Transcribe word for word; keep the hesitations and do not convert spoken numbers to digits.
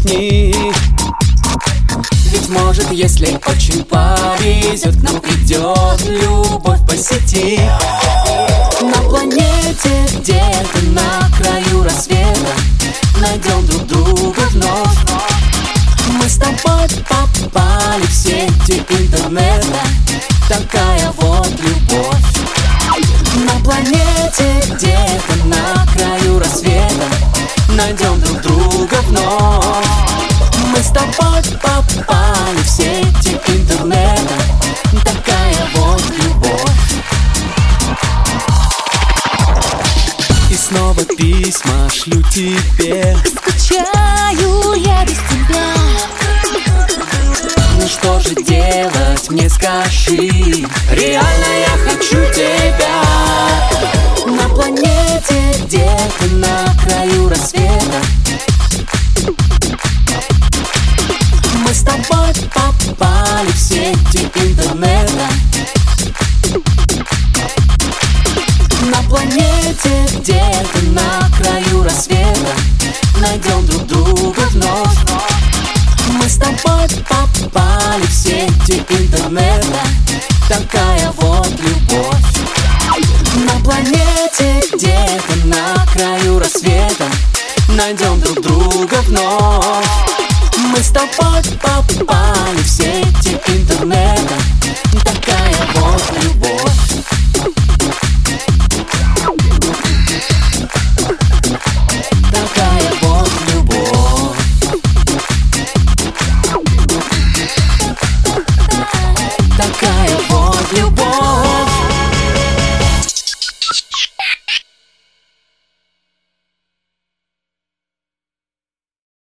песни. Ведь может, если очень повезет, к нам придет любовь по сети. На планете где-то на краю рассвета найдем друг друга вновь. Мы с тобой попали в сети интернета. Такая вот любовь. На планете где-то на краю рассвета найдем друг друга вновь. Мы с тобой попали в сети интернета. Такая вот любовь. И снова письма шлю тебе. Скучаю я без тебя. Ну что же делать, мне скажи. Реально я хочу тебя. На планете где-то на краю рассвета мы с тобой попали в сети интернета. На планете где-то на краю рассвета найдем друг друга вновь. Мы с тобой попали в сети интернета. Такая вот любовь. На планете где-то на краю рассвета найдем друг друга вновь. Мы с тобой попали в сети интернета.